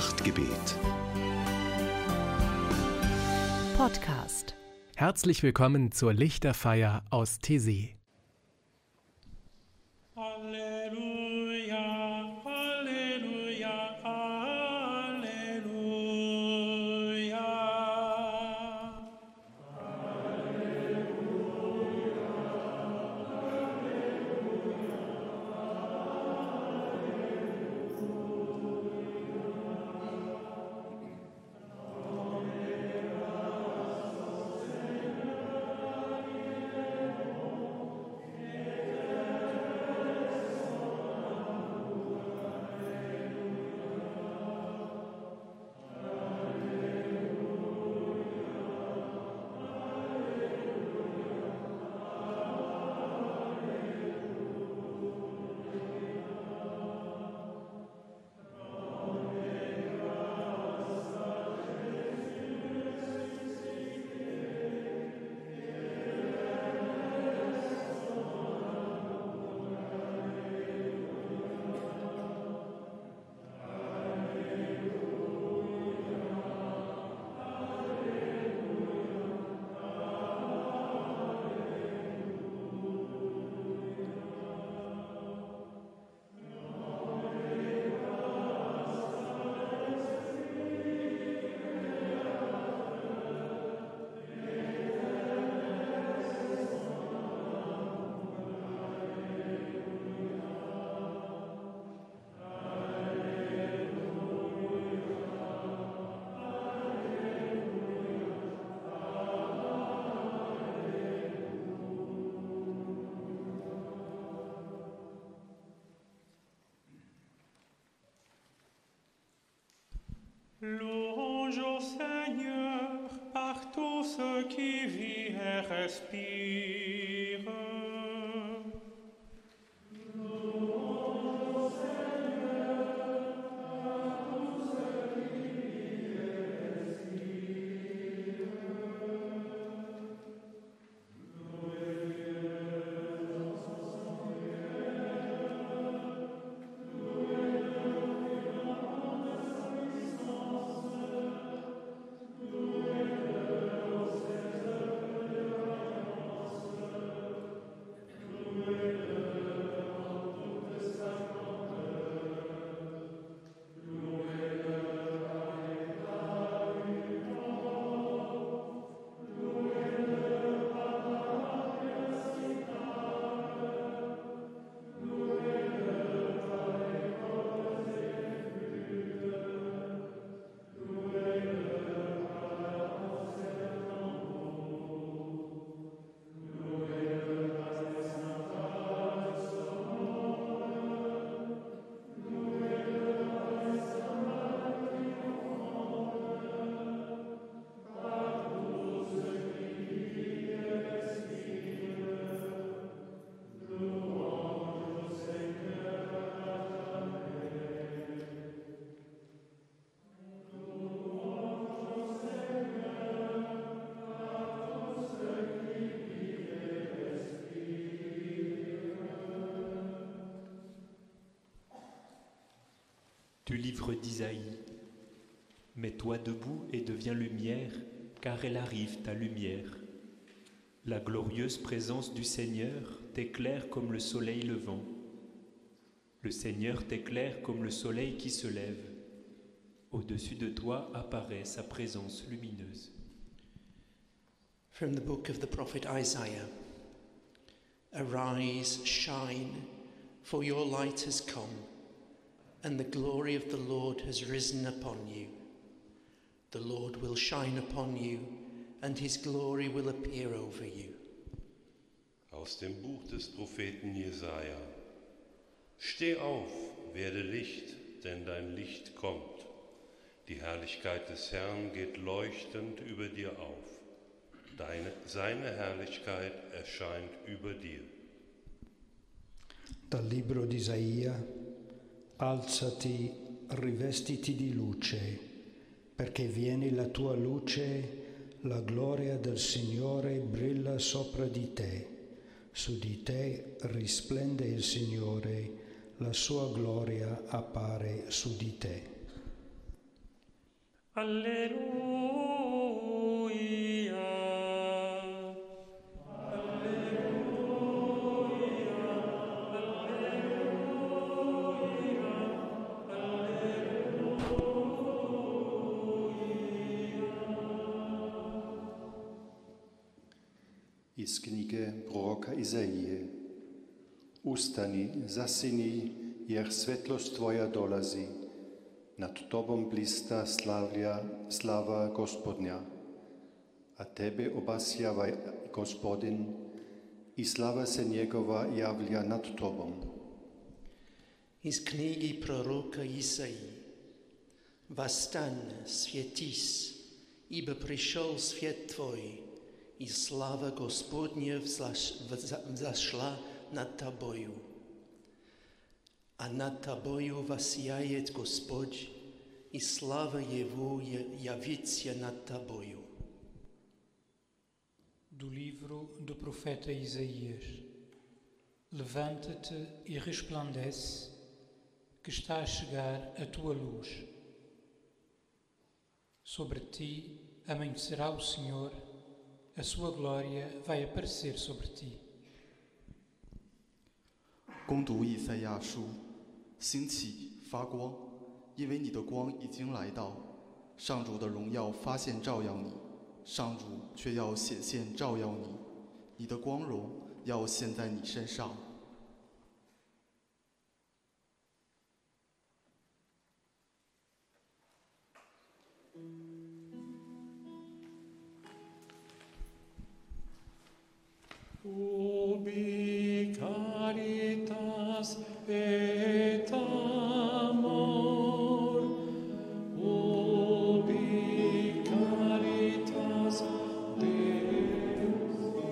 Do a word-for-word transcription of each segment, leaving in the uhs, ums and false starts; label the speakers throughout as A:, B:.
A: Nachtgebet.
B: Podcast.
C: Herzlich willkommen zur Lichterfeier aus Taizé.
D: Halleluja, Halleluja, Halleluja. Louange au Seigneur par tous ceux qui vivent et respirent.
E: Du livre d'Isaïe. Mets-toi debout et deviens lumière, car elle arrive ta lumière. La glorieuse présence du Seigneur t'éclaire comme le soleil levant. Le Seigneur t'éclaire comme le soleil qui se lève. Au-dessus de toi apparaît sa présence lumineuse.
F: From the book of the prophet Isaiah. Arise, shine, for your light has come, and the glory of the Lord has risen upon you. The Lord will shine upon you, and his glory will appear over you.
G: Aus dem Buch des Propheten Jesaja. Steh auf, werde Licht, denn dein Licht kommt. Die Herrlichkeit des Herrn geht leuchtend über dir auf. Deine, seine Herrlichkeit erscheint über dir.
H: Dal libro di Isaia. Alzati, rivestiti di luce, perché viene la tua luce, la gloria del Signore brilla sopra di te. Su di te risplende il Signore, la sua gloria appare su di te.
D: Alleluia.
A: Iz knjige proroka Izaije. Ustani, zasini, jer svetlost tvoja dolazi. Nad tobom blista slavlja, slava Gospodnja. A tebe obasjava Gospodin i slava se njegova javlja nad tobom.
F: Iz knjigi proroka Isaiji. Восстань, светись, ибо пришел свет твой, и слава Господня взошла над тобою. А над тобою воссияет Господь, и слава Его явится над тобою.
I: Do livro do profeta Isaías. Levanta-te e resplandece, que está a chegar a tua luz. Sobre ti amanhecerá o Senhor, a sua glória vai aparecer sobre ti.
J: 恭读以赛亚书，兴起发光，因为你的光已经来到，上主的荣耀发现照耀你，上主却要显现照耀你，你的光荣要现在你身上。
D: Ubi caritas et amor, ubi caritas Deus.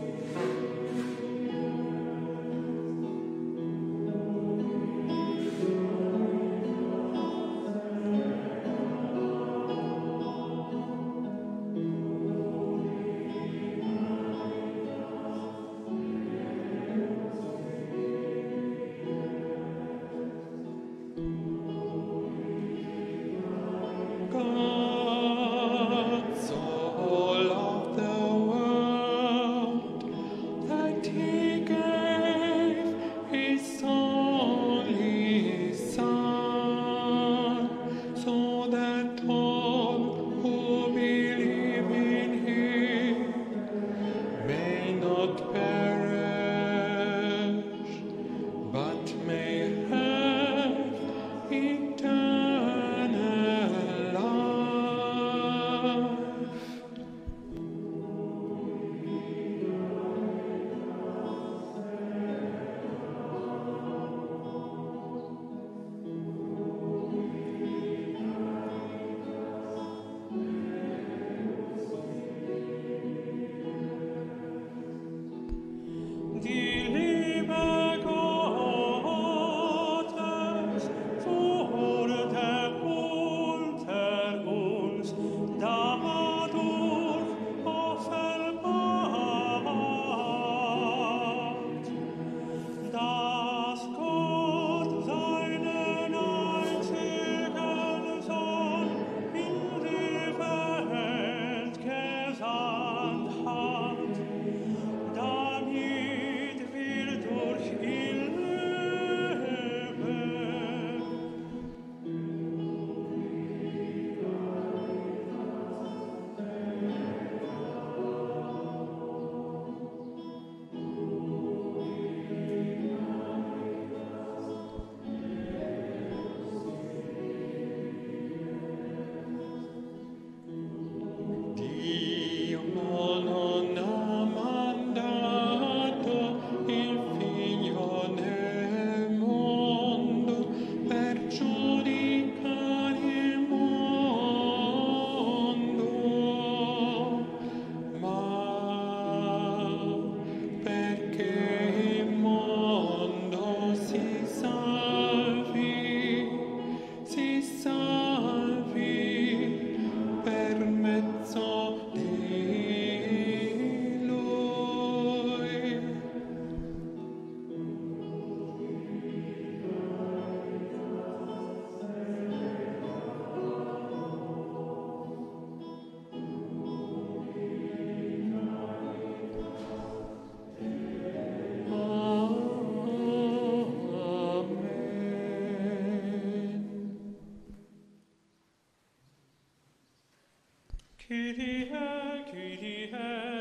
D: Kyrie, Kyrie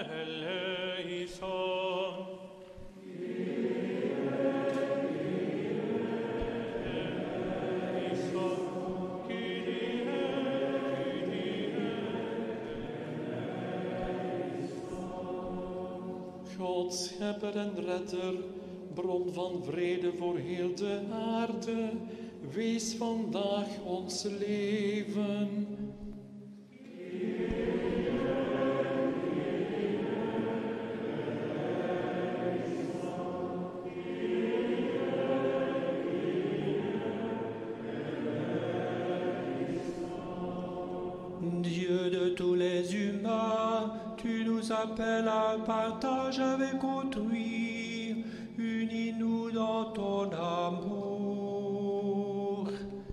D: eleison. God, schepper en redder, bron van vrede voor heel de aarde, wees vandaag ons leven.
K: Dieu de tous les humains, tu nous appelles à un partage avec autrui, unis-nous dans ton amour.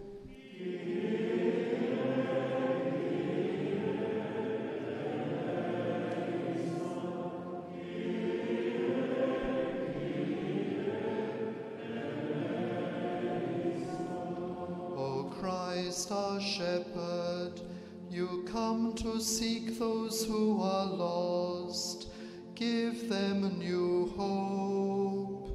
J: O Christ, our shepherd, you come to seek those who are lost. Give them a new hope.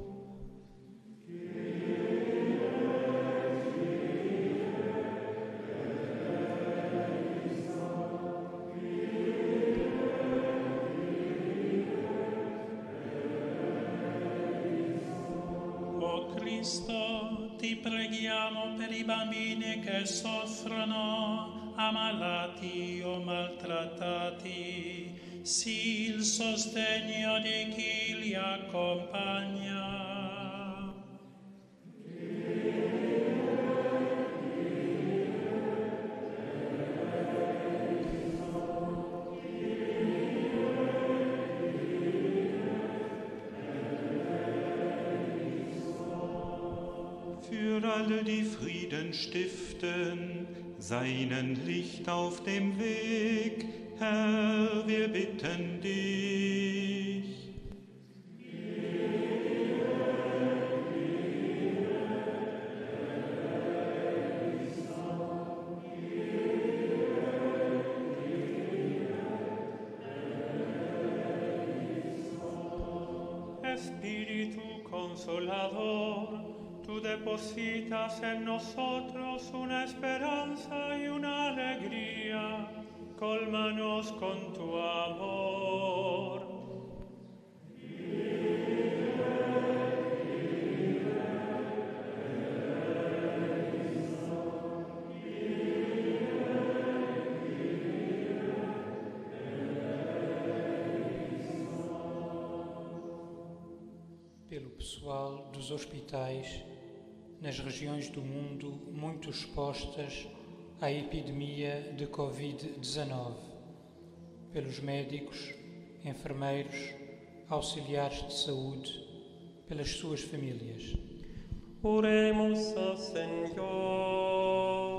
L: O Cristo, ti preghiamo per i bambini che soffrono, ammalati o maltrattati, sii il sostegno di chi li accompagna.
M: Für alle, die Frieden stiften, sei ihnen Licht auf dem Weg, Herr, wir bitten dich.
L: Espíritu Consolador, tú depositas en nosotros una esperanza y una alegría. Cólmanos con tu amor.
I: Pelo pessoal dos hospitais nas regiões do mundo muito expostas à epidemia de covid dezenove, pelos médicos, enfermeiros, auxiliares de saúde, pelas suas famílias.
D: Oremos ao Senhor.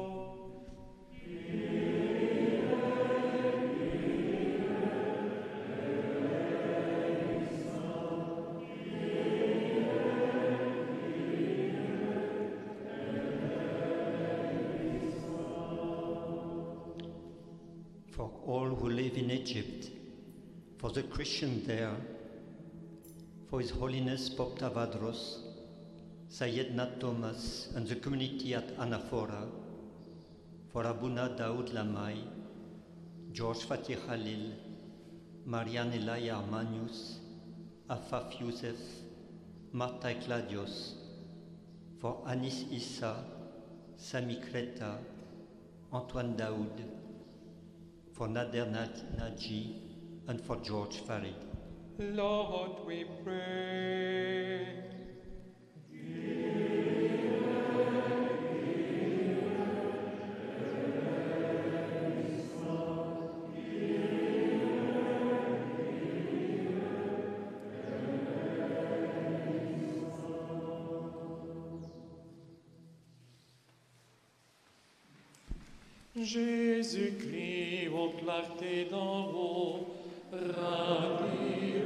N: For all who live in Egypt, for the Christians there, for His Holiness Pope Tawadros, Sayed Nat Thomas and the community at Anaphora, for Abuna Daoud Lamai, George Fatih Khalil, Marianne Elia Armanius, Afaf Youssef, Marta Claudius, for Anis Issa, Sami Kreta, Antoine Daoud, for Nader Naji, and for George Farid.
D: Lord, we pray. Jésus-Christ, ô clarté d'en haut, radieux.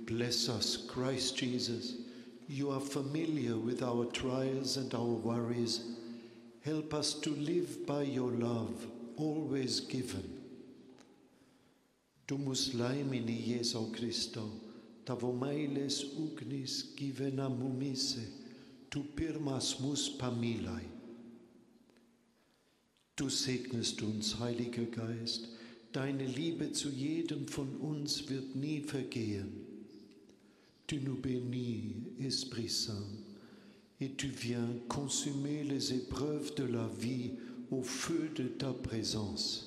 O: bless us, Christ Jesus. You are familiar with our trials and our worries. Help us to live by your love, always given. Tu mus laimini Jesu Christo, tavo mailes ugnis givena mumise, tu pirmas mus pamilai. Du segnest uns, Heiliger Geist, deine Liebe zu jedem von uns wird nie vergehen. Tu nous bénis, Esprit Saint, et tu viens consumer les épreuves de la vie au feu de ta présence.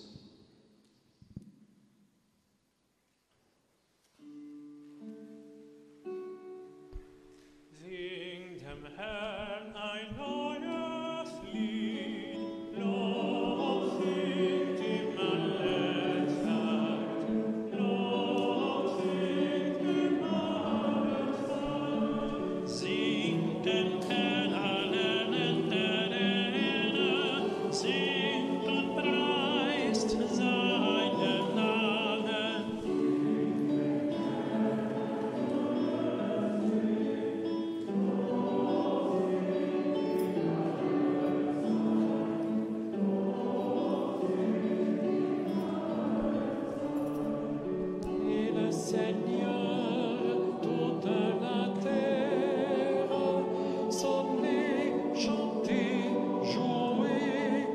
L: Sing dem Herrn ein neues Lied, Lob singt ihm alle Zeit, Lob singt ihm alle Zeit. Singt den Herrn alle Länder der Erde, singt und preist seinen Namen. Et le Seigneur, toute la terre, sonnez, chantez, jouez.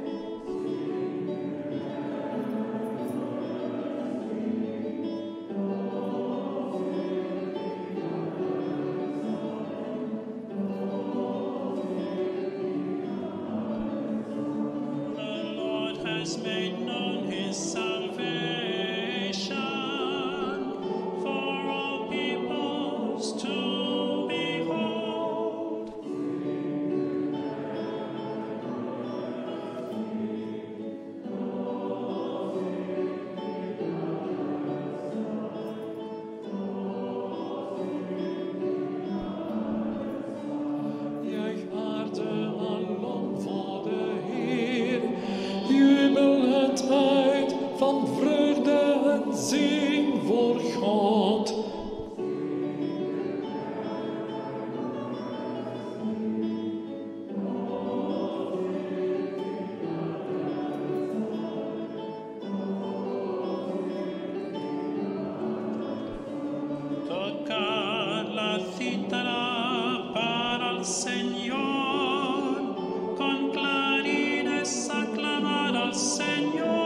L: The Lord has made known his salvation for all peoples to behold. Juich aarde alom voor de Heer, jubel het uit van vreugde en zing voor God. Tocad la cítara para el Señor, con clarines aclamar al Señor.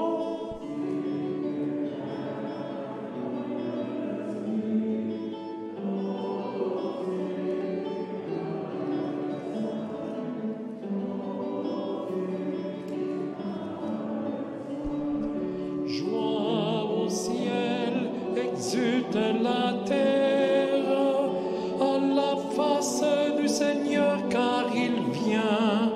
L: Joie au ciel, exulte la terre, à la face du Seigneur, car il vient.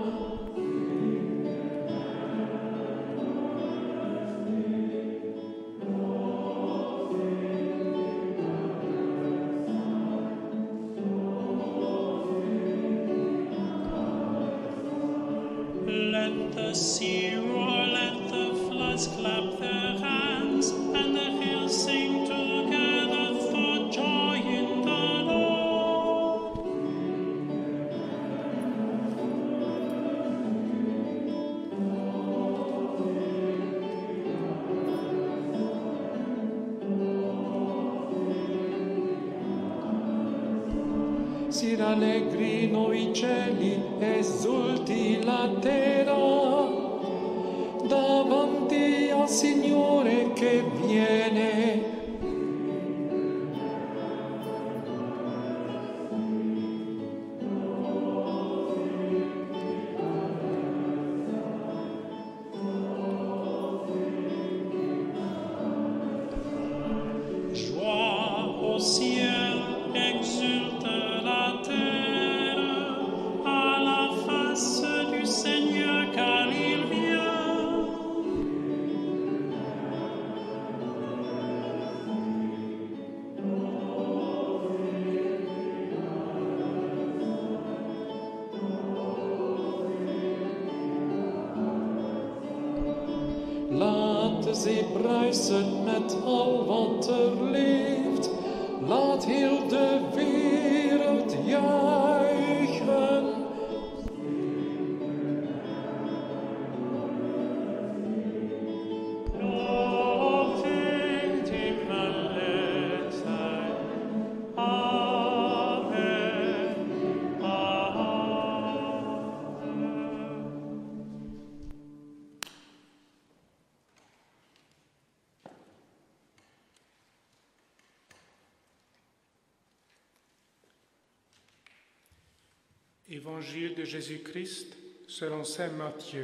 L: Let the sea roar, let the floods clap their hands, and the hills sing together for joy in the Lord. Si rallegrino i cieli, esulti la terra, davanti al Signore che viene. Joie au ciel, exulte la terre, à la face du Seigneur, car il vient. Laat de zee bruisen met al wat er leeft.
D: laat heel de wereld juichen.
P: Évangile de Jésus-Christ selon saint Matthieu.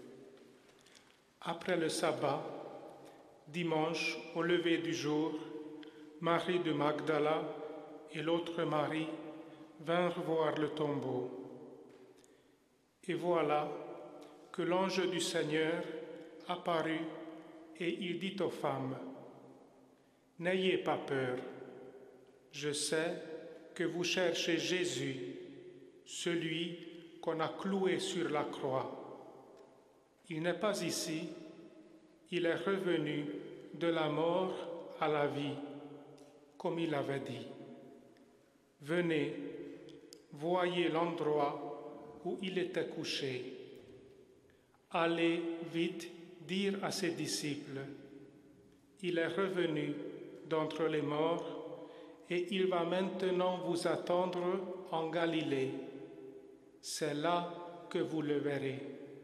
P: Après le sabbat, dimanche, au lever du jour, Marie de Magdala et l'autre Marie vinrent voir le tombeau. Et voilà que l'ange du Seigneur apparut et il dit aux femmes, « N'ayez pas peur, je sais que vous cherchez Jésus, celui qu'on a cloué sur la croix. Il n'est pas ici, il est revenu de la mort à la vie, comme il avait dit. Venez, voyez l'endroit où il était couché. Allez vite dire à ses disciples, il est revenu d'entre les morts et il va maintenant vous attendre en Galilée. C'est là que vous le verrez.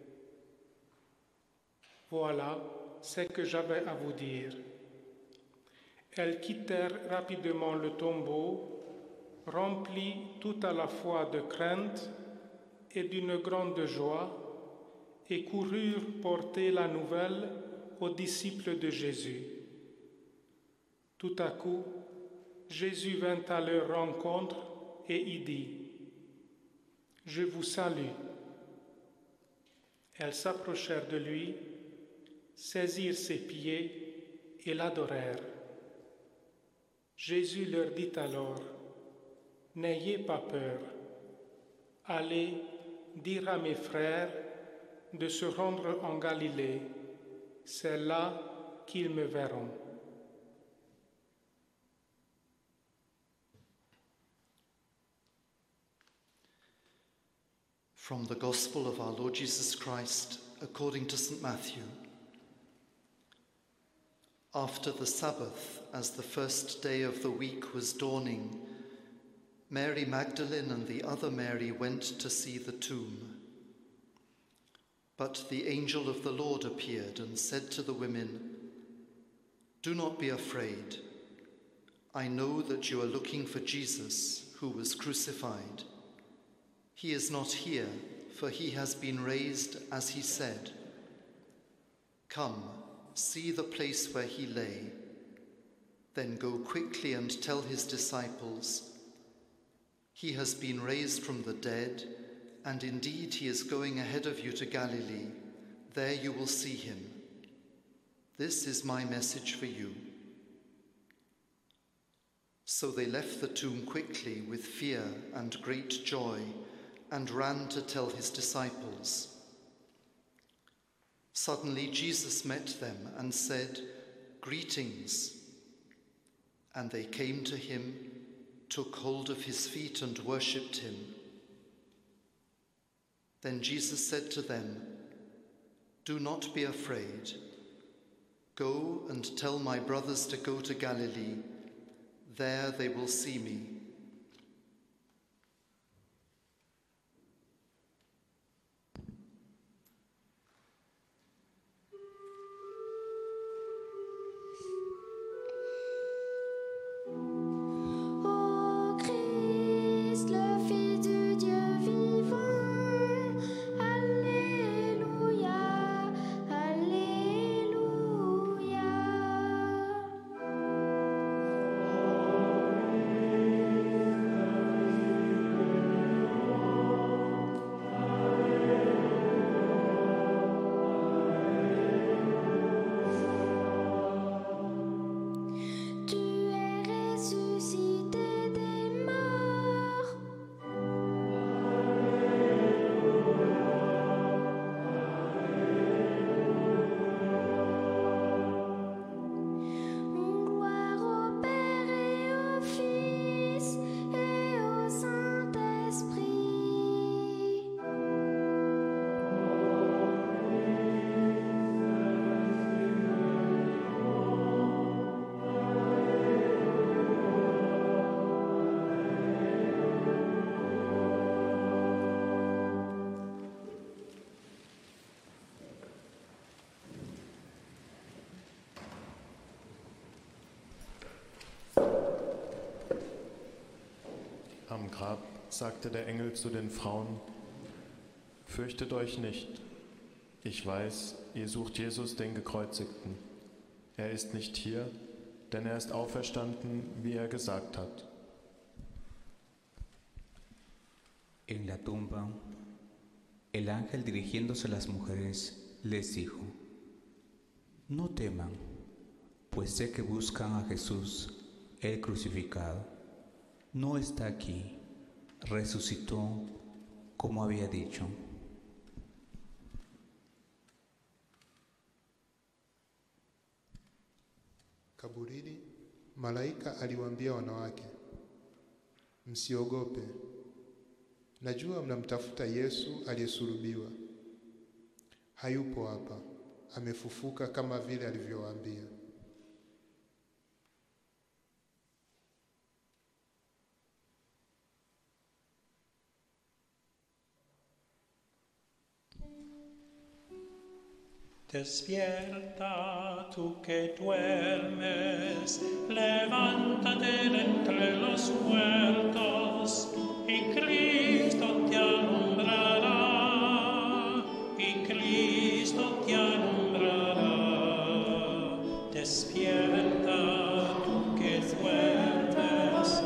P: Voilà ce que j'avais à vous dire. » Elles quittèrent rapidement le tombeau, remplies tout à la fois de crainte et d'une grande joie, et coururent porter la nouvelle aux disciples de Jésus. Tout à coup, Jésus vint à leur rencontre et y dit, « Je vous salue. » Elles s'approchèrent de lui, saisirent ses pieds et l'adorèrent. Jésus leur dit alors, « N'ayez pas peur. Allez dire à mes frères de se rendre en Galilée. C'est là qu'ils me verront. »
J: From the Gospel of our Lord Jesus Christ, according to Saint Matthew. After the Sabbath, as the first day of the week was dawning, Mary Magdalene and the other Mary went to see the tomb. But the angel of the Lord appeared and said to the women, "Do not be afraid. I know that you are looking for Jesus, who was crucified. He is not here, for he has been raised as he said. Come, see the place where he lay. Then go quickly and tell his disciples, he has been raised from the dead, and indeed he is going ahead of you to Galilee. There you will see him. This is my message for you." So they left the tomb quickly with fear and great joy, and ran to tell his disciples. Suddenly Jesus met them and said, "Greetings." And they came to him, took hold of his feet and worshipped him. Then Jesus said to them, "Do not be afraid. Go and tell my brothers to go to Galilee. There they will see me."
Q: Alléluia. Am Grab sagte der Engel zu den Frauen: Fürchtet euch nicht. Ich weiß, ihr sucht Jesus, den Gekreuzigten. Er ist nicht hier, denn er ist auferstanden, wie er gesagt hat.
R: En la tumba, el ángel dirigiéndose a las mujeres les dijo: No teman, pues sé que buscan a Jesús, el crucificado. No está aquí, resucitó como había dicho.
S: Kaburini, malaika aliwaambia wanawake, msiogope. Najua mnamtafuta Yesu aliyesulubiwa. Hayupo hapa, amefufuka kama vile alivyowaambia.
L: Despierta tú que duermes, levántate de entre los muertos, y Cristo te alumbrará, y Cristo te alumbrará. Despierta tú que duermes.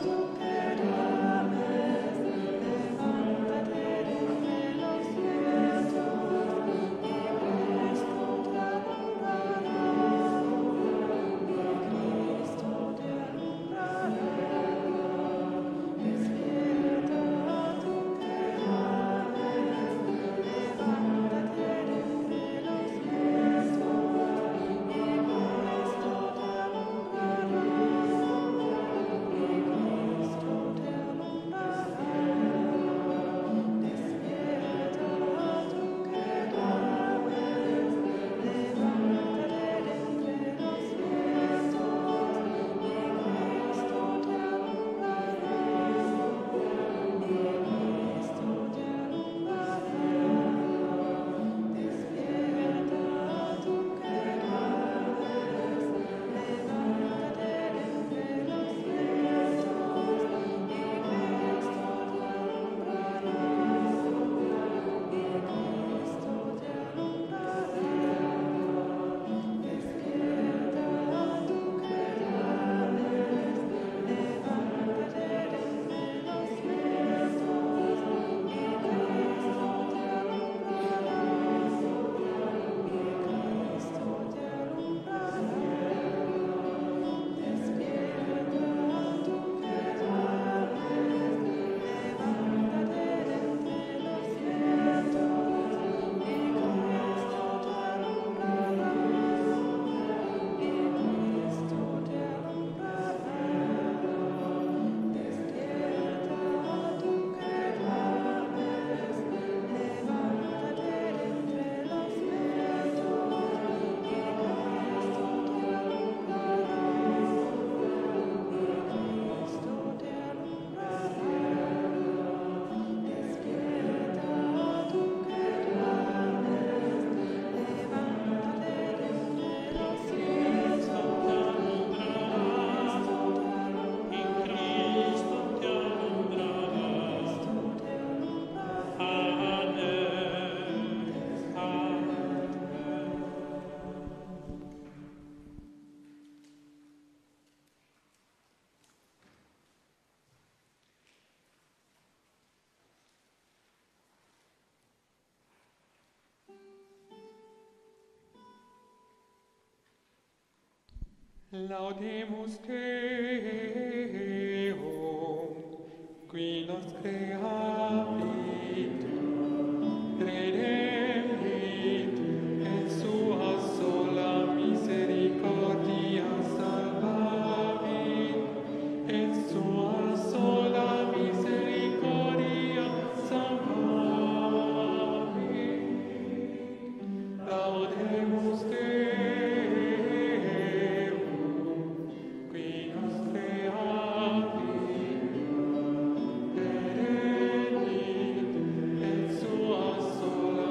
D: Laudemus Deum, qui nos creavit, redemit, et sua sola misericordia salvavit, et sua sola misericordia salvavit. Laudemus Deum, sola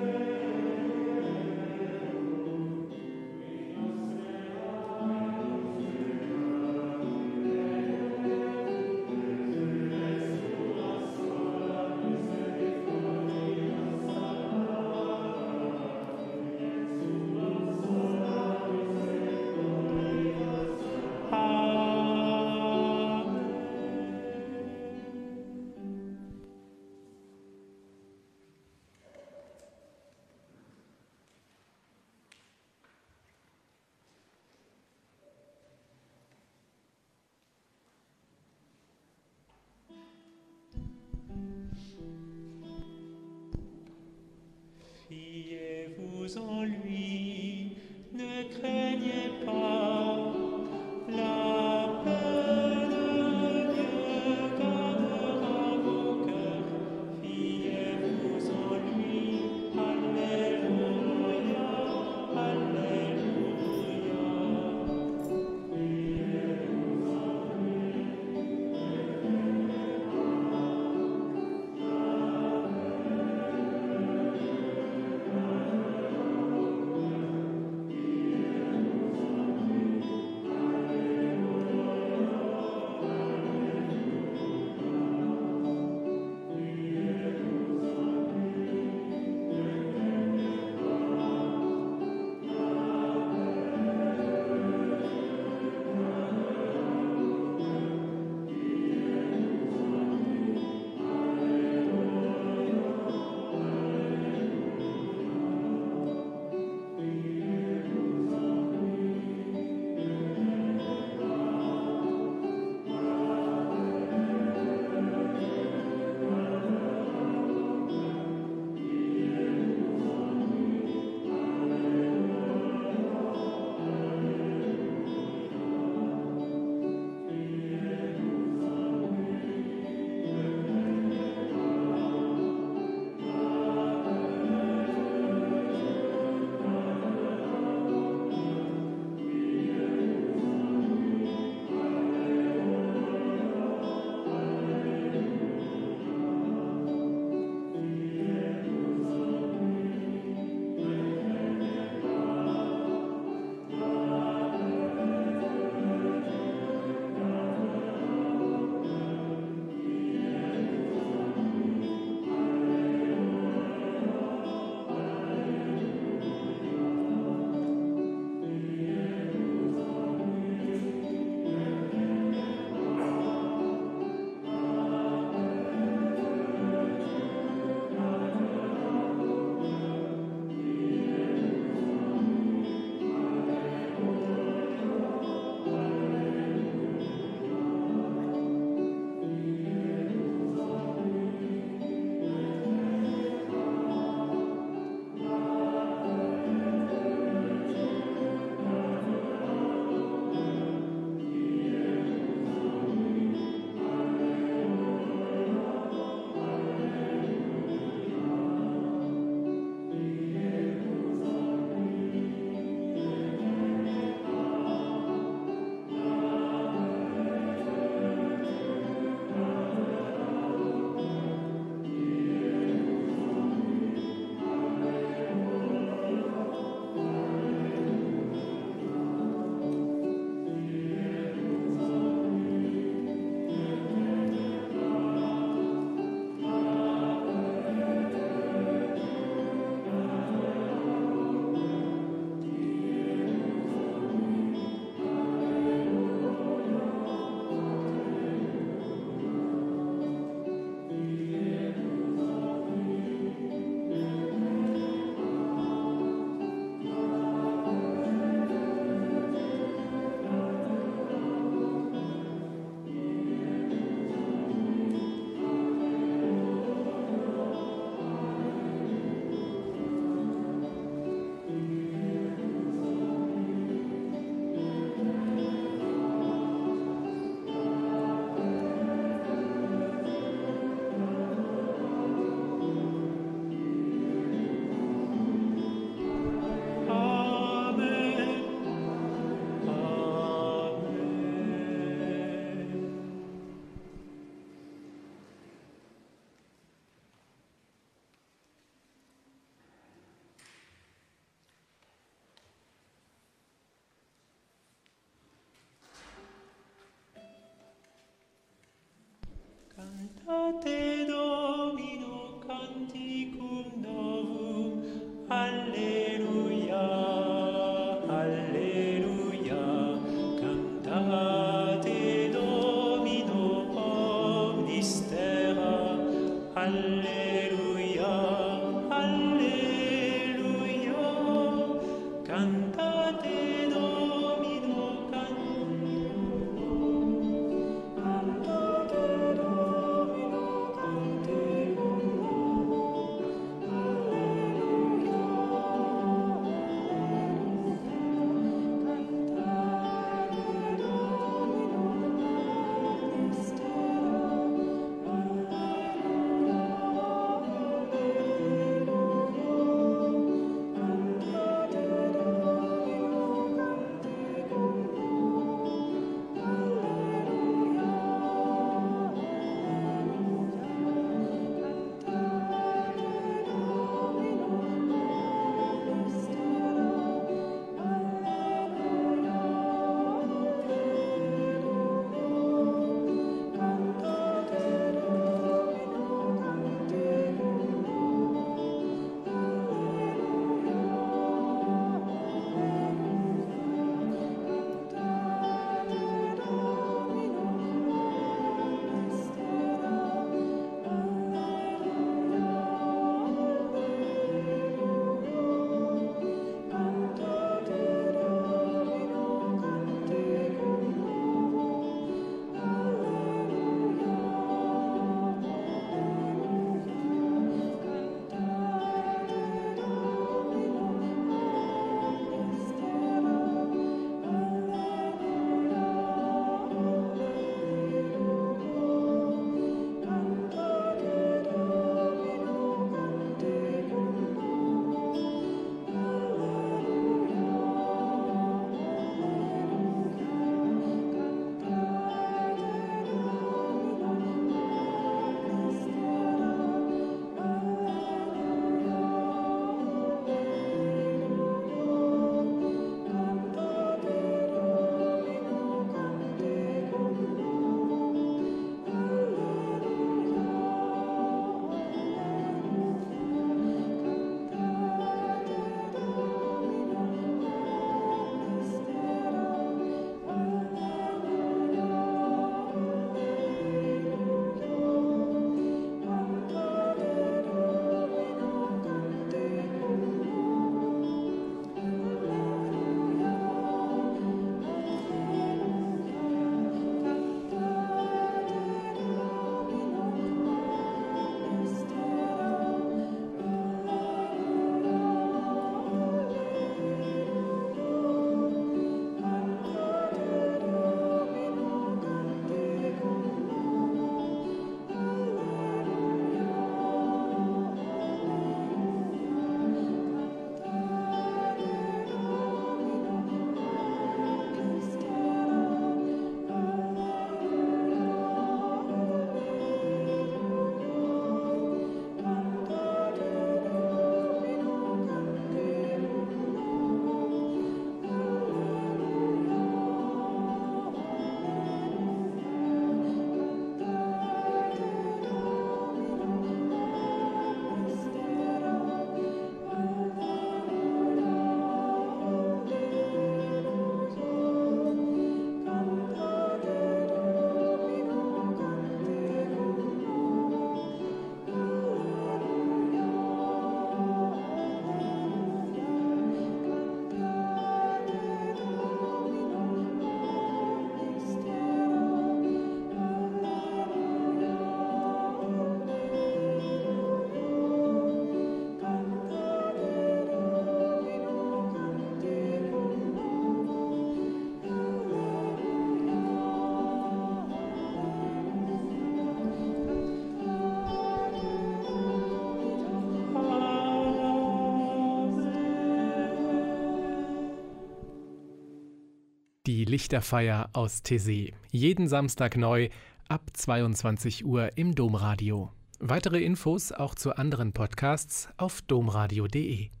C: Die Lichterfeier aus Tessé. Jeden Samstag neu ab zweiundzwanzig Uhr im Domradio. Weitere Infos auch zu anderen Podcasts auf domradio punkt de.